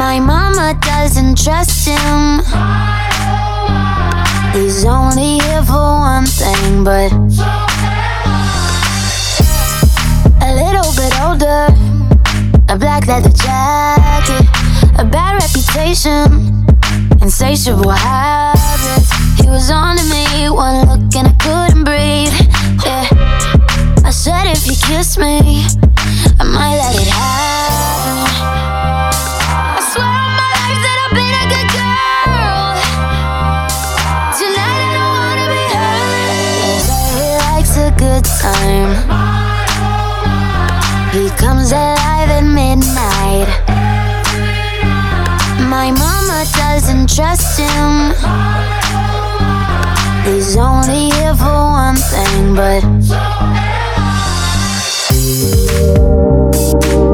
My mama doesn't trust him. He's only here for one thing, but a little bit older, a black leather jacket, a bad reputation, insatiable habits. He was on to me, one look and I couldn't breathe. Yeah, I said if you kiss me, I might let it happen. I swear on my life that I've been a good girl. Tonight I don't wanna be hurt. He said he likes a good time. He comes alive at midnight. My mama doesn't trust him. He's only here for one thing, but